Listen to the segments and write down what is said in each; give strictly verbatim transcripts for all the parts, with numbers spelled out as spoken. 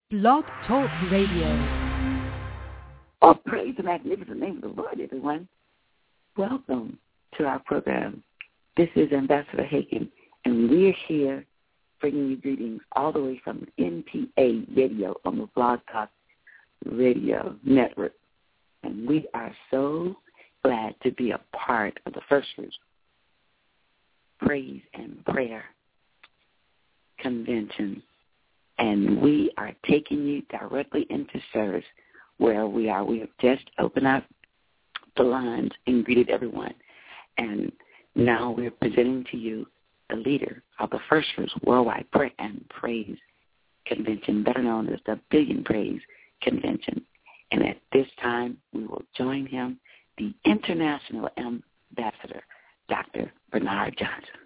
Blog Talk Radio. Oh, praise the magnificent name of the Lord, everyone. Welcome to our program. This is Ambassador Hagan, and we're here bringing you greetings all the way from N P A Radio on the Blog Talk Radio Network. And we are so glad to be a part of the First Fruits Praise and Prayer Convention. And we are taking you directly into service where we are. We have just opened up the lines and greeted everyone. And now we're presenting to you the leader of the First Fruits Worldwide Prayer and Praise Convention, better known as the Billion Praise Convention. And at this time, we will join him, the International Ambassador, Doctor Bernard Johnson.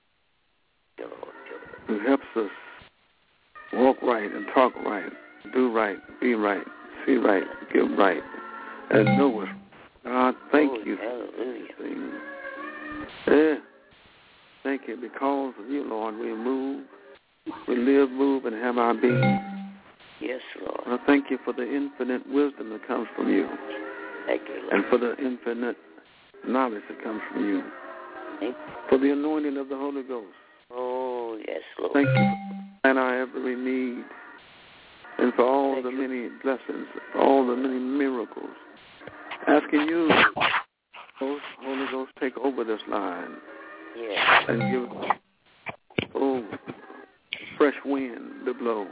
Who helps us walk right and talk right, do right, be right, see right, give right, and know it. God, thank you for these things. Yeah. Thank you. Because of you, Lord, we move, we live, move, and have our being. Yes, Lord. I thank you for the infinite wisdom that comes from you. Thank you, Lord. And for the infinite knowledge that comes from you. Thank you. For the anointing of the Holy Ghost. Oh, yes, Lord. Thank you for our every need. And for all Thank the you. many blessings, for all the many miracles. Asking you, Holy Ghost, take over this line. Yes. And give, oh, fresh wind to blow.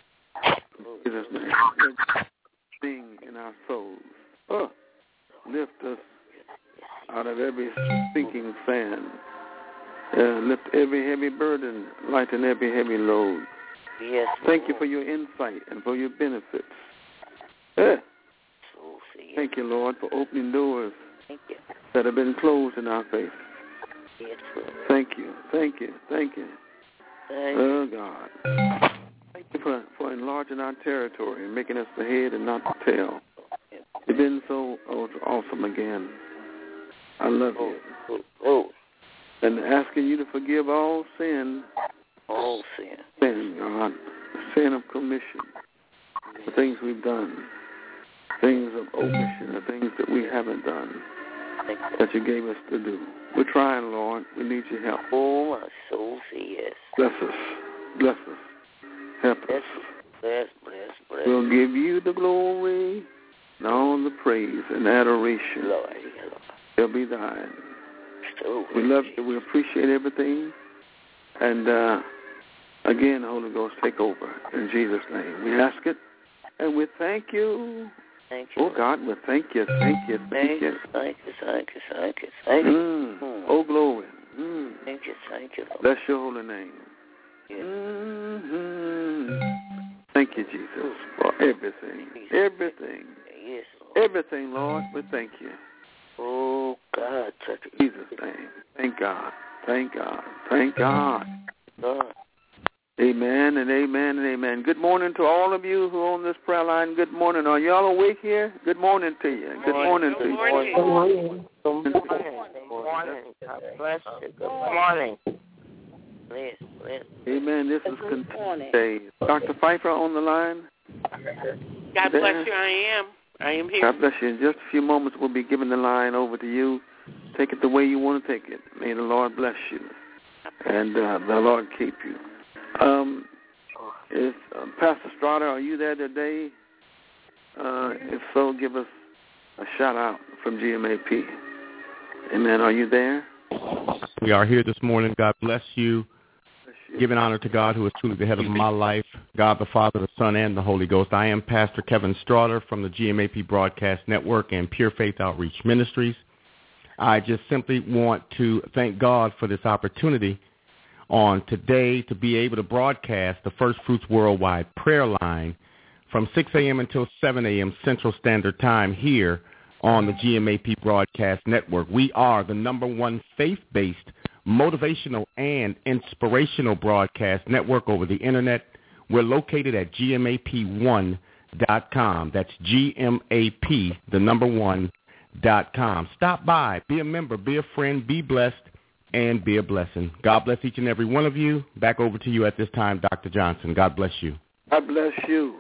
In Jesus' name. Sing in our souls. Oh, lift us out of every sinking sand. Uh, lift every heavy burden, lighten every heavy load. Yes. Thank you for your insight and for your benefits. Uh, thank you, Lord, for opening doors Thank you. that have been closed in our face. Yes, Lord. Thank you, thank you, thank you. Thank Oh, God. Thank you for, for enlarging our territory and making us the head and not the tail. You've been so oh, awesome again. I love you. Oh, oh. And asking you to forgive all sin. All sin. Sin, God. Sin of commission. The things we've done. Things of omission. The things that we haven't done. That you gave us to do. We're trying, Lord. We need your help. Oh, my soul says yes. Bless us. Bless us. Help us. Bless, bless, bless. We'll give you the glory and all the praise and adoration. Lord, yeah, Lord. They'll be thine. So We love you. We appreciate everything. And uh, again, Holy Ghost, take over in Jesus' name. We ask it, and we thank you. Thank you. Oh, God, we thank you, thank you, thank you. Thank you, thank you, thank you, thank you. Mm. Mm. Oh, glory. Mm. Thank you, thank you, Lord. Bless your holy name. Yes. Mm-hmm. Thank you, Jesus, for everything, everything, yes, Lord. everything, Lord. We thank you. Oh, God, touch it. In Jesus' name. Thank God. Thank God. Thank God. God. Amen and amen and amen. Good morning to all of you who are on this prayer line. Good morning. Are y'all awake here? Good morning to you. Good morning to you. Good morning. Good morning. Good morning. Good morning. God bless you. Good morning. Bless, bless. Amen. This is Content Day. Doctor Pfeiffer on the line. God there. bless you. I am. I am here. God bless you. In just a few moments, we'll be giving the line over to you. Take it the way you want to take it. May the Lord bless you. And uh, the Lord keep you. Um, is uh, Pastor Strata, are you there today? Uh, if so, give us a shout out from G M A P. Amen. Are you there? We are here this morning. God bless you. Bless you. Giving honor to God, who is truly the head of my life, God the Father, the Son, and the Holy Ghost. I am Pastor Kevin Strata from the G M A P Broadcast Network and Pure Faith Outreach Ministries. I just simply want to thank God for this opportunity on today to be able to broadcast the First Fruits Worldwide Prayer Line from six a.m. until seven a.m. Central Standard Time here on the G M A P Broadcast Network. We are the number one faith-based, motivational, and inspirational broadcast network over the Internet. We're located at G M A P one dot com. That's G M A P, the number one, dot com. Stop by, be a member, be a friend, be blessed, and be a blessing. God bless each and every one of you. Back over to you at this time, Doctor Johnson. God bless you. God bless you.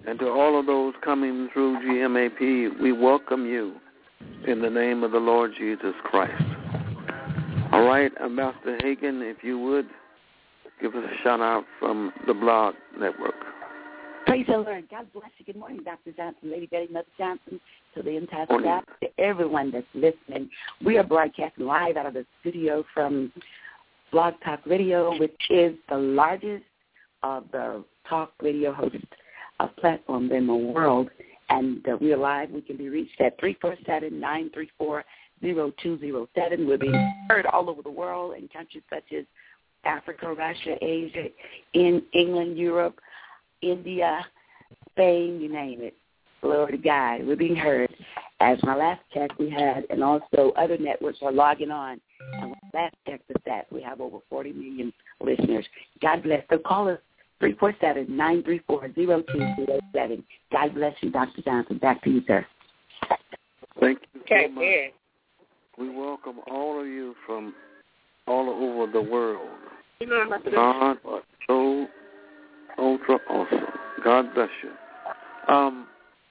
And to all of those coming through G M A P, we welcome you in the name of the Lord Jesus Christ. All right, Ambassador Hagan, if you would, give us a shout-out from the Blog Network. Praise the Lord. God bless you. Good morning, Doctor Johnson, Lady Betty, Mother Johnson, to the entire staff, to everyone that's listening. We are broadcasting live out of the studio from Blog Talk Radio, which is the largest of the talk radio host uh, platforms in the world. And uh, we are live. We can be reached at three four seven, nine three four, zero two zero seven. We're being heard all over the world in countries such as Africa, Russia, Asia, in England, Europe, India, Spain, you name it. Glory to God. We're being heard. As my last check we had, and also other networks are logging on. And when last check was that, we have over forty million listeners. God bless. So call us three four seven, nine three four, zero two zero seven. God bless you, Doctor Johnson. Back to you, sir. Thank you so much. We welcome all of you from all over the world. God is so ultra awesome. God bless you. Um,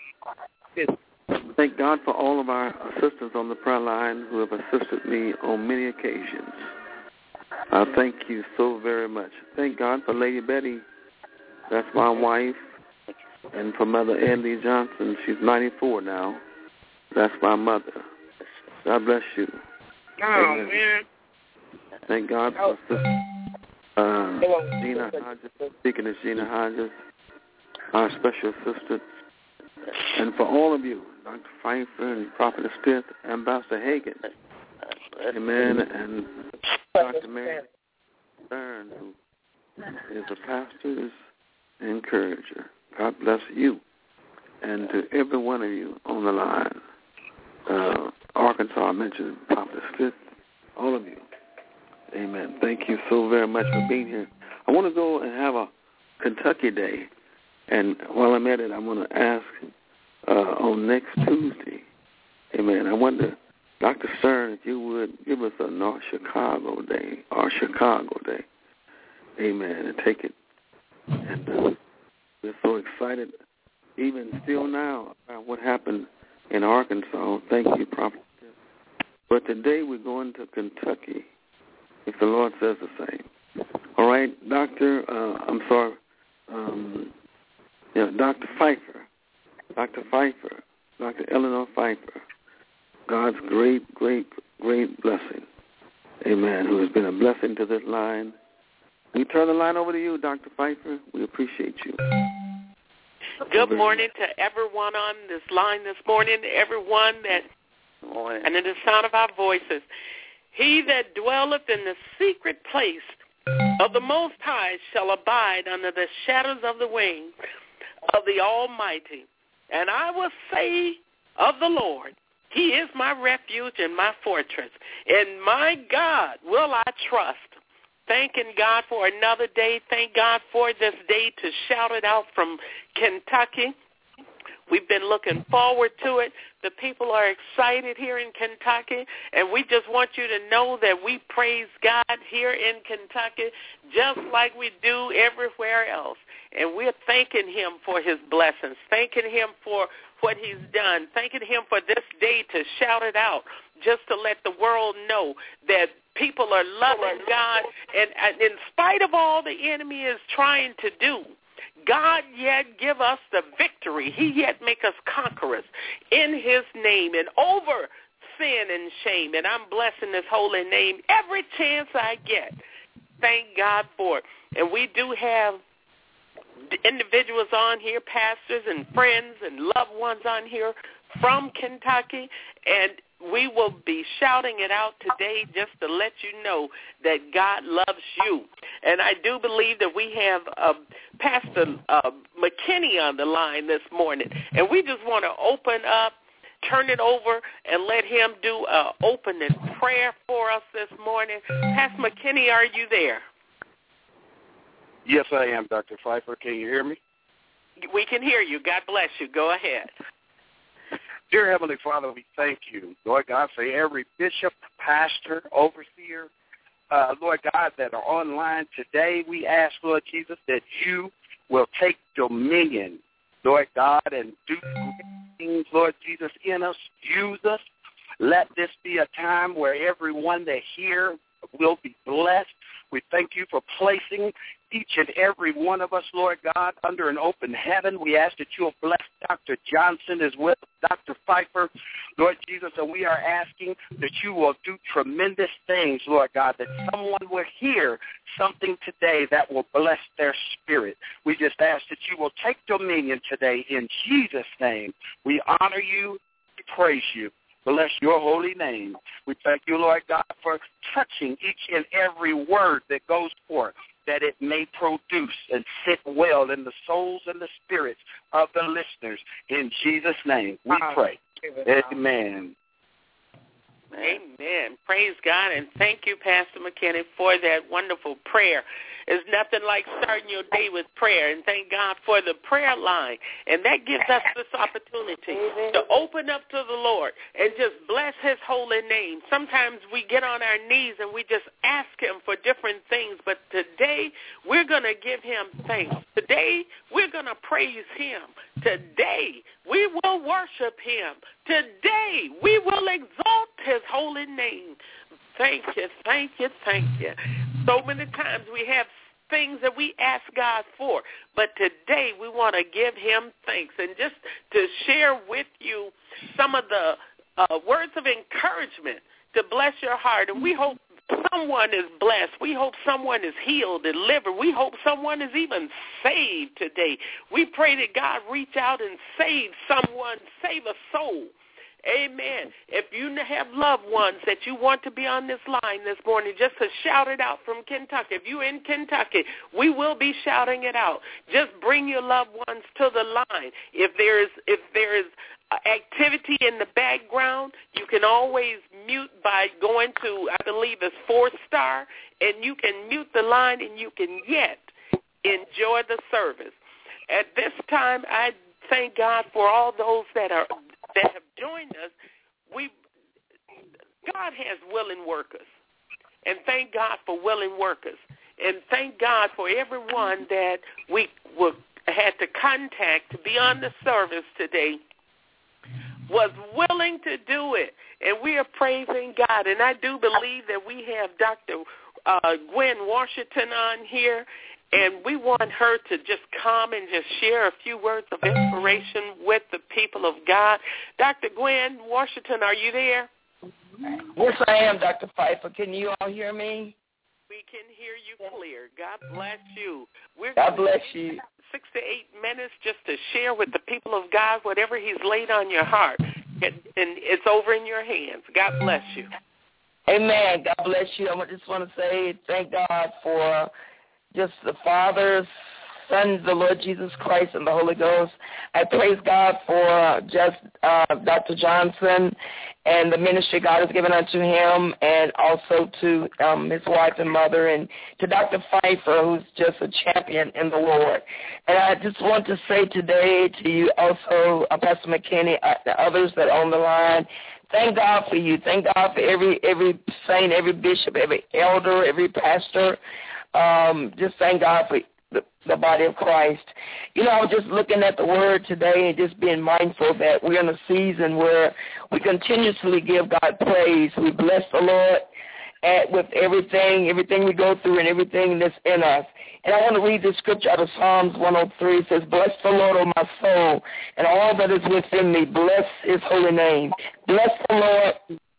thank God for all of our assistants on the prayer line who have assisted me on many occasions. I thank you so very much. Thank God for Lady Betty. That's my wife. And for Mother Andy Johnson, she's ninety-four now. That's my mother. God bless you. Oh, Amen. man. Thank God for Sister uh, Gina Hodges, Deaconess Gina Hodges, our special assistant, and for all of you, Doctor Pfeiffer and Prophetess Smith, Ambassador Hagan, amen, and Doctor Mary Stern, who is a pastor's encourager. God bless you, and to every one of you on the line. Uh, Arkansas, I mentioned Prophetess Smith, all of you. Amen. Thank you so very much for being here. I want to go and have a Kentucky Day. And while I'm at it, I want to ask uh, on next Tuesday, amen, I wonder, Doctor Stern, if you would give us a North Chicago Day or Chicago Day, amen, and take it. And uh, we're so excited, even still now, about what happened in Arkansas. Thank you, Prophet. But today we're going to Kentucky, if the Lord says the same. All right, Doctor, uh, I'm sorry, um, yeah, Doctor Pfeiffer, Doctor Pfeiffer, Doctor Eleanor Pfeiffer, God's great, great, great blessing, amen, who has been a blessing to this line. We turn the line over to you, Doctor Pfeiffer. We appreciate you. Good morning to everyone on this line this morning, everyone that, and in the sound of our voices. He that dwelleth in the secret place of the Most High shall abide under the shadows of the wings of the Almighty. And I will say of the Lord, He is my refuge and my fortress. In my God will I trust. Thanking God for another day. Thank God for this day to shout it out from Kentucky. We've been looking forward to it. The people are excited here in Kentucky, and we just want you to know that we praise God here in Kentucky just like we do everywhere else. And we're thanking Him for His blessings, thanking Him for what He's done, thanking Him for this day to shout it out, just to let the world know that people are loving God. And, and in spite of all the enemy is trying to do, God yet give us the victory. He yet make us conquerors in His name and over sin and shame. And I'm blessing His holy name every chance I get. Thank God for it. And we do have individuals on here, pastors and friends and loved ones on here from Kentucky, and we will be shouting it out today just to let you know that God loves you. And I do believe that we have uh, Pastor uh, McKinney on the line this morning, and we just want to open up, turn it over, and let him do an opening prayer for us this morning. Pastor McKinney, are you there? Yes, I am, Doctor Pfeiffer. Can you hear me? We can hear you. God bless you. Go ahead. Dear Heavenly Father, we thank you, Lord God, for every bishop, pastor, overseer, uh, Lord God, that are online today. We ask, Lord Jesus, that you will take dominion Lord God, and do things, Lord Jesus, in us. Use us. Let this be a time where everyone that hear will be blessed. We thank you for placing each and every one of us, Lord God, under an open heaven. We ask that you will bless Doctor Johnson as well as Doctor Pfeiffer, Lord Jesus, and we are asking that you will do tremendous things, Lord God, that someone will hear something today that will bless their spirit. We just ask that you will take dominion today in Jesus' name. We honor you, we praise you. Bless your holy name. We thank you, Lord God, for touching each and every word that goes forth, that it may produce and sit well in the souls and the spirits of the listeners. In Jesus' name we pray. Amen. Amen. Praise God, and thank you, Pastor McKinney, for that wonderful prayer. There's nothing like starting your day with prayer, and thank God for the prayer line. And that gives us this opportunity to open up to the Lord and just bless his holy name. Sometimes we get on our knees and we just ask him for different things, but today we're going to give him thanks. Today we're going to praise him. Today we will worship him. Today we will exalt his holy name. Thank you, thank you, thank you. So many times we have things that we ask God for, but today we want to give him thanks. And just to share with you some of the uh, words of encouragement to bless your heart, and we hope someone is blessed. We hope someone is healed, delivered. We hope someone is even saved today. We pray that God reach out and save someone, save a soul. Amen. If you have loved ones that you want to be on this line this morning, just to shout it out from Kentucky. If you're in Kentucky, we will be shouting it out. Just bring your loved ones to the line. If there is, if there is activity in the background, you can always mute by going to, I believe it's four star, and you can mute the line and you can yet enjoy the service. At this time, I thank God for all those that are that have joined us. We, God has willing workers, and thank God for willing workers, and thank God for everyone that we were, had to contact to be on the service today was willing to do it, and we are praising God. And I do believe that we have Doctor Uh, Gwen Washington on here, and we want her to just come and just share a few words of inspiration with the people of God. Doctor Gwen Washington, are you there? Yes, I am, Doctor Pfeiffer. Can you all hear me? We can hear you clear. God bless you. We're God bless you. Six to eight minutes just to share with the people of God whatever he's laid on your heart, and it's over in your hands. God bless you. Amen. God bless you. I just want to say thank God for just the Father, Son, the Lord Jesus Christ, and the Holy Ghost. I praise God for just uh, Doctor Johnson and the ministry God has given unto him, and also to um, his wife and mother, and to Doctor Pfeiffer, who's just a champion in the Lord. And I just want to say today to you also, uh, Pastor McKinney, uh, the others that are on the line, thank God for you. Thank God for every every saint, every bishop, every elder, every pastor. Um, just thank God for the, the body of Christ. You know, I was just looking at the word today and just being mindful that we're in a season where we continuously give God praise. We bless the Lord at, with everything, everything we go through and everything that's in us. And I want to read the scripture out of Psalms one oh three. It says, bless the Lord, O my soul, and all that is within me. Bless his holy name. Bless the Lord,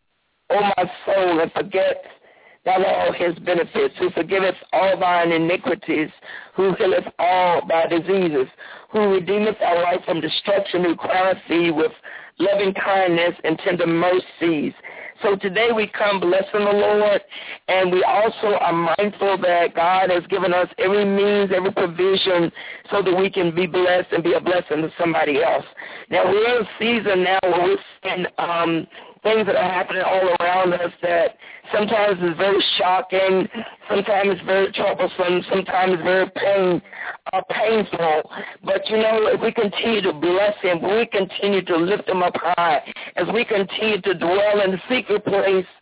O my soul, and forget thou all his benefits, who forgiveth all thine iniquities, who healeth all thy diseases, who redeemeth thy life from destruction, who crowneth thee with loving kindness and tender mercies. So today we come blessing the Lord, and we also are mindful that God has given us every means, every provision, so that we can be blessed and be a blessing to somebody else. Now, we're in a season now where we're seeing um, things that are happening all around us that sometimes is very shocking, sometimes very troublesome, sometimes very pain, uh, painful. But, you know, if we continue to bless him, we continue to lift him up high, as we continue to dwell in the secret place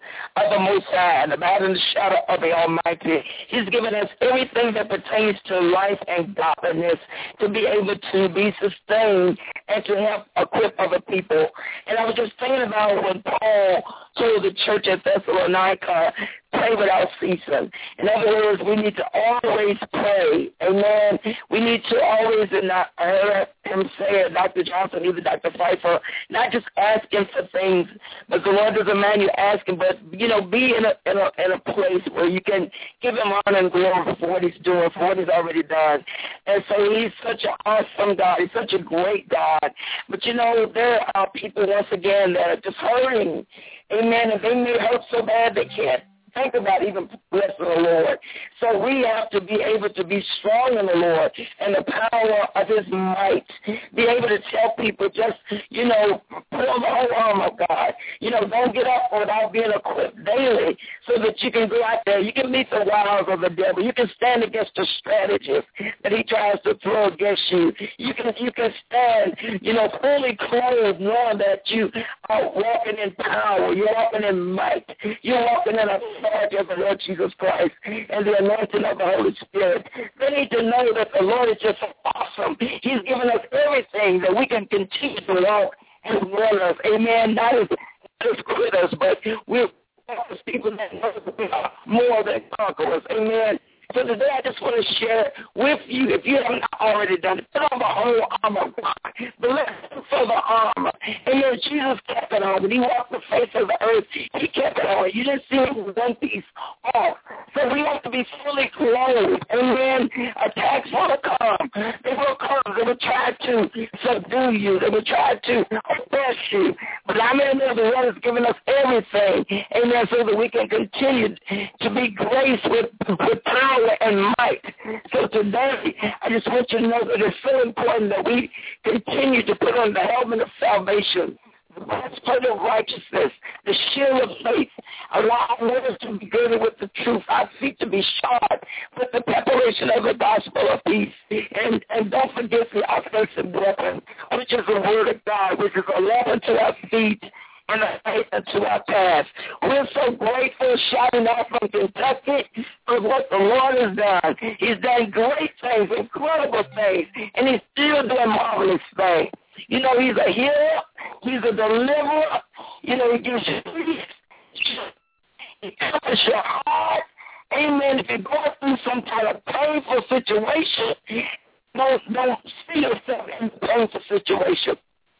of the Most High, and abide in the shadow of the Almighty. He's given us everything that pertains to life and godliness to be able to be sustained and to help equip other people. And I was just thinking about when Paul told the church at Thessalonica, pray without ceasing. In other words, we need to always pray. Amen. We need to always, and I heard him say it, Doctor Johnson, even Doctor Pfeiffer, not just asking for things, but the Lord doesn't mind you asking, but, you know, be in a, in a, in a place where you can give him honor and glory for what he's doing, for what he's already done. And so he's such an awesome God. He's such a great God. But, you know, there are people, once again, that are just hurting. Amen. And they may hurt so bad they can't think about even blessing the Lord. So we have to be able to be strong in the Lord and the power of his might. Be able to tell people just, you know, put on the whole armor of God. You know, don't get up without being equipped daily so that you can go out there. You can meet the wiles of the devil. You can stand against the strategies that he tries to throw against you. You can you can stand, you know, fully clothed knowing that you are walking in power. You're walking in might. You're walking in a of the Lord Jesus Christ and the anointing of the Holy Spirit. They need to know that the Lord is just awesome. He's given us everything that we can continue to walk and run us. Amen. Not as, as critters, but we're people that know that we are more than conquerors. Amen. So today I just want to share with you, if you haven't already done it, put on the whole armor of God. Bless for the armor. And then Jesus kept it on. When he walked the face of the earth, he kept it on. You didn't see him with one piece off. So we have to be fully clothed. And then attacks will come. They will come. They will try to subdue you. They will try to oppress you. But I may know the Lord has given us everything. Amen. So that we can continue to be graced with, with power and might. So today, I just want you to know that it's so important that we continue to put on the helmet of salvation, the breastplate of righteousness, the shield of faith, allow us to be girded with the truth, our feet to be shod with the preparation of the gospel of peace. And, and don't forget the offensive weapon, which is the word of God, which is a lamp unto our feet and a light unto our path. We're so grateful shouting out from Kentucky for what the Lord has done. He's done great things, incredible things, and he's still doing marvelous things. You know, he's a healer. He's a deliverer. You know, he gives you peace. He comforts your heart. Amen. If you're going through some kind of painful situation, don't, don't see yourself in a painful situation.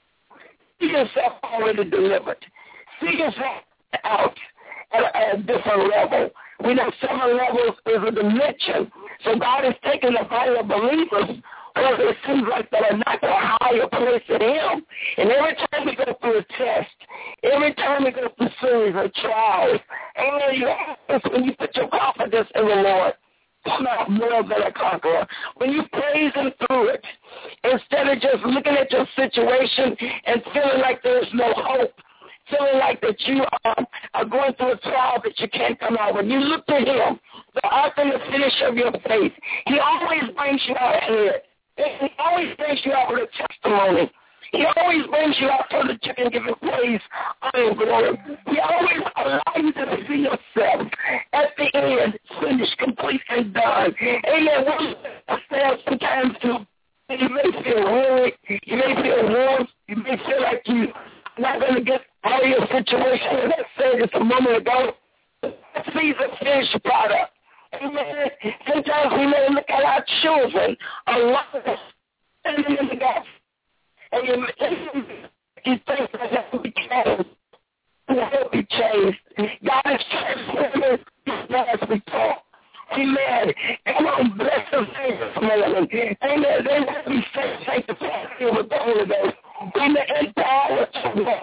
See yourself already delivered. See yourself out at a, at a different level. We know seven levels is a dimension. So God is taking the body of believers where it seems like they're not going to higher place than him. And every time we go through a test, every time we go through series of trials, amen, you have when you put your confidence in the Lord, come out more than a conqueror. When you praise him through it, instead of just looking at your situation and feeling like there's no hope, feeling like that you um, are going through a trial that you can't come out. When you look to him, the author and the finisher of your faith, he always brings you out ahead. He always brings you out with a testimony. He always brings you out so that you can give him praise, honor, and glory. He always allows you to see yourself at the end, finished, complete, and done. Amen. We ourselves sometimes too. You may feel weary. You may feel warm. You may feel like you're not going to get out of your situation. And I said just a moment ago, see the finished product. Amen. Sometimes we may look at our children alive and in the gospel. And you, you think that that will be changed. That will be changed. God is transforming as we talk. Amen. Come on, bless them this morning. Amen. They will be sanctified with the Holy Ghost. Amen. Empower to walk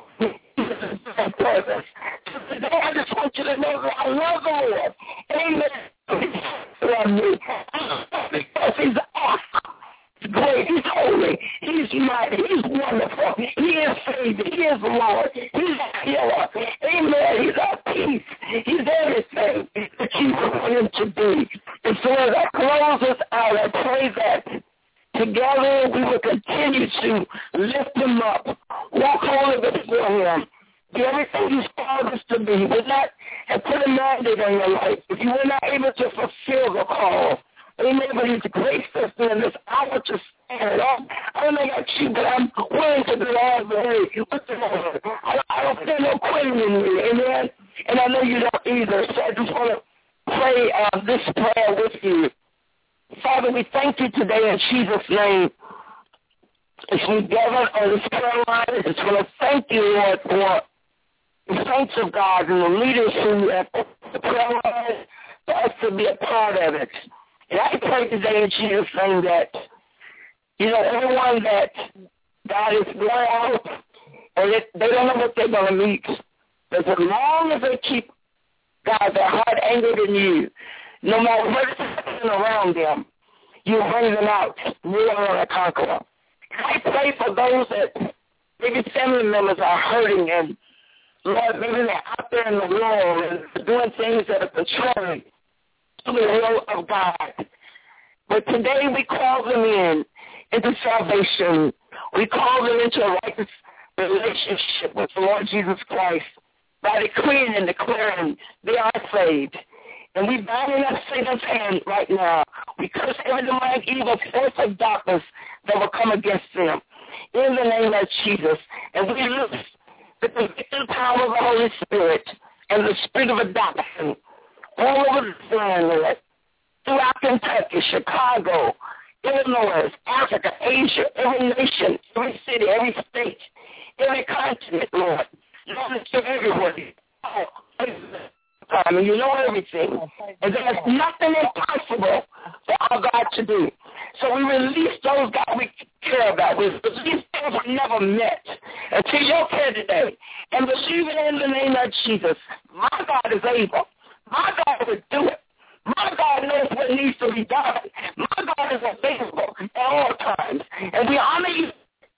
in purpose. Today I just want you to know that I love the Lord. Amen. Love me. Because he's awesome. He's great. He's holy. He's mighty. He's wonderful. He is Savior. He is Lord. He's a healer. Amen. He's our peace. He's everything that you want him to be. And so as I close us out, I pray that together we will continue to lift him up, walk holy before him, be everything he's called us to be. We're not and put a mandate on your life. If you were not able to fulfill the call, amen, but His grace us in this hour to stand up. I don't know about you, but I'm willing to go all the way with the Lord. I, I don't feel no quitting in me, amen? And I know you don't either, so I just want to pray uh, this prayer with you. Father, we thank you today in Jesus' name. As we gather on this prayer line, I just want to thank you, Lord, for the saints of God and the leaders who have put the prayer line for us to be a part of it. And I pray today in Jesus' name that, you know, everyone that God is going out and it, they don't know what they're going to meet. But as long as they keep, God, their heart anchored in you, no matter what is happening around them, you bring them out, more than a conqueror. I pray for those that maybe family members are hurting and, Lord, maybe they're out there in the world and doing things that are contrary to the will of God. But today we call them in into salvation. We call them into a righteous relationship with the Lord Jesus Christ by decreeing and declaring they are saved. And we bind up Satan's hand right now. We curse every demonic evil force of darkness that will come against them in the name of Jesus. And we loose the convicting power of the Holy Spirit and the spirit of adoption all over the land, Lord, throughout Kentucky, Chicago, Illinois, Africa, Asia, every nation, every city, every state, every continent, Lord. Lord, it's everywhere. Oh, and you know everything. And there's nothing impossible for our God to do. So we release those God we care about. We release those we never met until your care today. And believe it in the name of Jesus. My God is able. My God will do it. My God knows what needs to be done. My God is available at all times. And we honor you.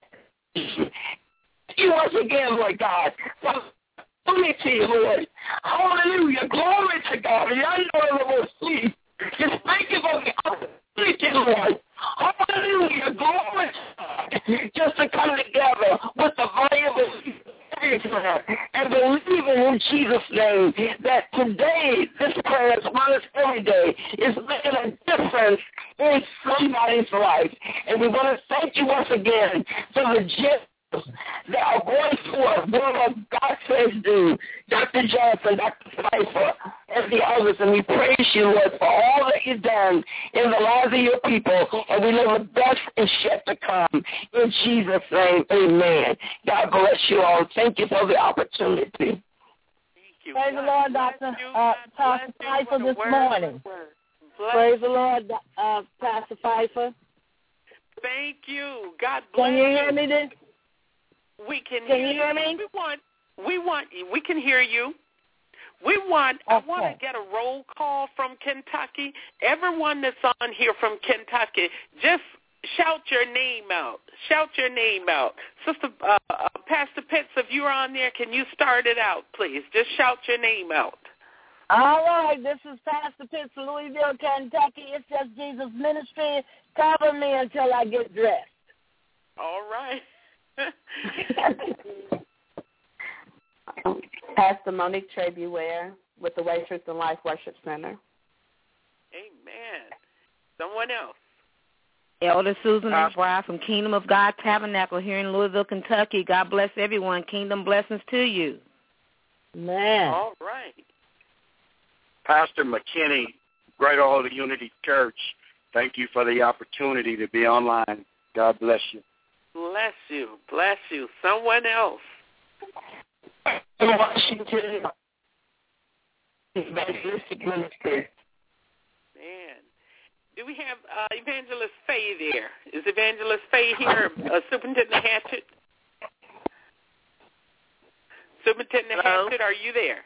You once again, Lord God. Glory to you, Lord. Hallelujah. Glory to God. And I know it will see. Just thank you for the opportunity, Lord. Hallelujah. Glory to God. Just to come together with the valuable and believing in Jesus' name that today, this prayer, as well as every day, is making a difference in somebody's life. And we want to thank you once again for the gift that are going forth, doing what God says do, Doctor Johnson, Doctor Pfeiffer, and the others, and we praise you, Lord, for all that you've done in the lives of your people, and we know the best is yet to come. In Jesus' name, amen. God bless you all. Thank you for the opportunity. Thank you. Praise the Lord, Doctor Uh, Pastor Pfeiffer this morning. Praise the Lord, uh, Pastor Pfeiffer. Thank you. God bless you. Can you hear me this? We can, can hear you hear me? We want, we want, we can hear you. We want, okay. I want to get a roll call from Kentucky. Everyone that's on here from Kentucky, just shout your name out. Shout your name out. Sister, uh, uh, Pastor Pitts, if you're on there, can you start it out, please? Just shout your name out. All right, this is Pastor Pitts, Louisville, Kentucky. It's Just Jesus Ministry. Cover me until I get dressed. All right. Pastor Monique Trey-Beware with the Way, Truth, and Life Worship Center. Amen. Someone else. Elder Susan McBride from Kingdom of God Tabernacle here in Louisville, Kentucky. God bless everyone. Kingdom blessings to you. Man. All right. Pastor McKinney, Greater Holy Unity Church, thank you for the opportunity to be online. God bless you. Bless you. Bless you. Someone else. Washington Evangelistic Ministry. Man. Do we have uh, Evangelist Faye there? Is Evangelist Faye here? Uh, Superintendent Hatchett? Superintendent Hello? Hatchett, are you there?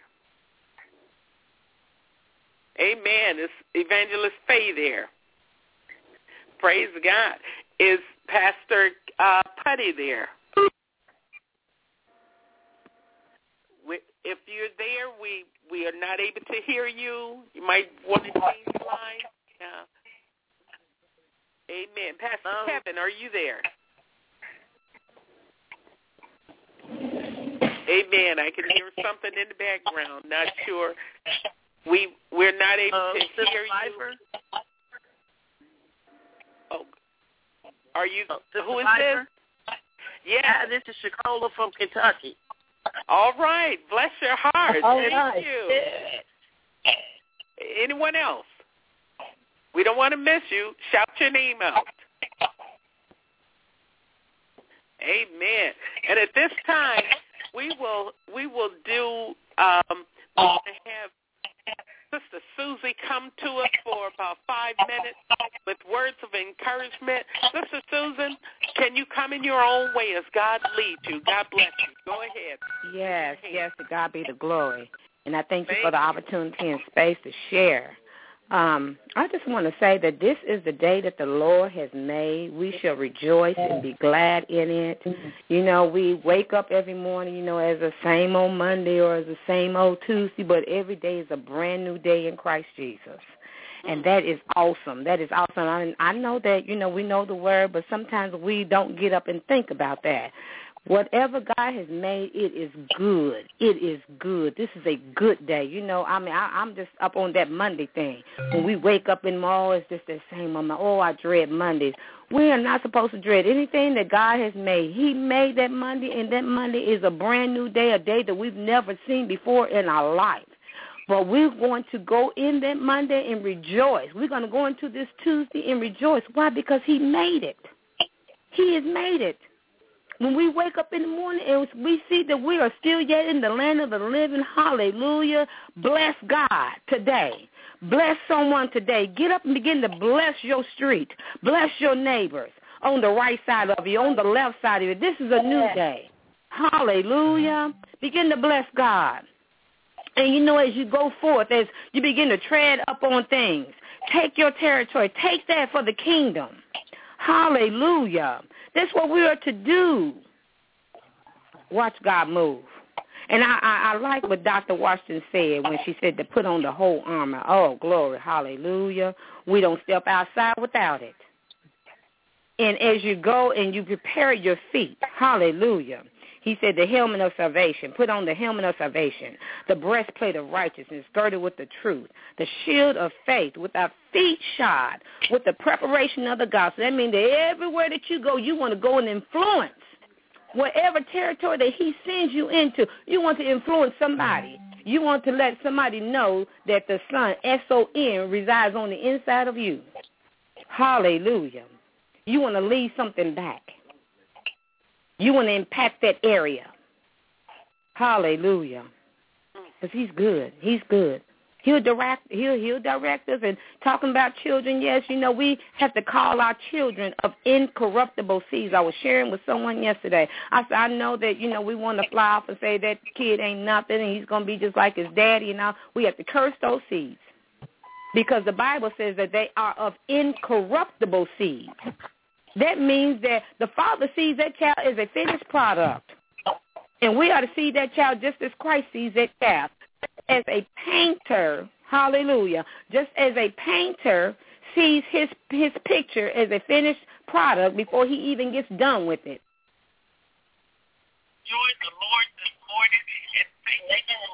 Amen. Is Evangelist Faye there? Praise God. Is Pastor uh, Putty there? We, if you're there, we, we are not able to hear you. You might want to change the line. Yeah. Amen. Pastor um, Kevin, are you there? Amen. I can hear something in the background. Not sure. We we're not able um, to hear you. Oh, are you? Oh, who is Piper? this? Yeah, Hi, this is Shakola from Kentucky. All right. Bless your heart. All Thank right. you. Anyone else? We don't want to miss you. Shout your name out. Amen. And at this time, we will we will do. Um, we're going to have Sister Susie come to us for about five minutes with words of encouragement. Sister Susan, can you come in your own way as God leads you? God bless you. Go ahead. Yes, yes, to God be the glory. And I thank you Thank for the opportunity and space to share. Um, I just want to say that this is the day that the Lord has made. We shall rejoice and be glad in it. You know, we wake up every morning, you know, as the same old Monday or as the same old Tuesday, but every day is a brand new day in Christ Jesus. And that is awesome. That is awesome. I, I know that, you know, we know the word, but sometimes we don't get up and think about that. Whatever God has made, it is good. It is good. This is a good day. You know, I mean, I, I'm just up on that Monday thing. When we wake up in the morning, it's just the same. I'm like, oh, I dread Mondays. We are not supposed to dread anything that God has made. He made that Monday, and that Monday is a brand new day, a day that we've never seen before in our life. But we're going to go in that Monday and rejoice. We're going to go into this Tuesday and rejoice. Why? Because he made it. He has made it. When we wake up in the morning and we see that we are still yet in the land of the living, hallelujah, bless God today. Bless someone today. Get up and begin to bless your street. Bless your neighbors on the right side of you, on the left side of you. This is a new day. Hallelujah. Begin to bless God. And, you know, as you go forth, as you begin to tread up on things, take your territory. Take that for the kingdom. Hallelujah. That's what we are to do. Watch God move. And I, I, I like what Doctor Washington said when she said to put on the whole armor. Oh, glory, hallelujah. We don't step outside without it. And as you go and you prepare your feet, hallelujah, he said the helmet of salvation. Put on the helmet of salvation, the breastplate of righteousness, girded with the truth, the shield of faith, with our feet shod, with the preparation of the gospel. That means that everywhere that you go, you want to go and influence. Whatever territory that he sends you into, you want to influence somebody. You want to let somebody know that the Son, S O N, resides on the inside of you. Hallelujah. You want to leave something back. You want to impact that area. Hallelujah. Because he's good. He's good. He'll direct, he'll, he'll direct us. And talking about children, yes, you know, we have to call our children of incorruptible seeds. I was sharing with someone yesterday. I said, I know that, you know, we want to fly off and say that kid ain't nothing and he's going to be just like his daddy. You know, we have to curse those seeds. Because the Bible says that they are of incorruptible seeds. That means that the Father sees that child as a finished product. And we are to see that child just as Christ sees that child. As a painter, hallelujah, just as a painter sees his his picture as a finished product before he even gets done with it. Join the Lord this morning and thank you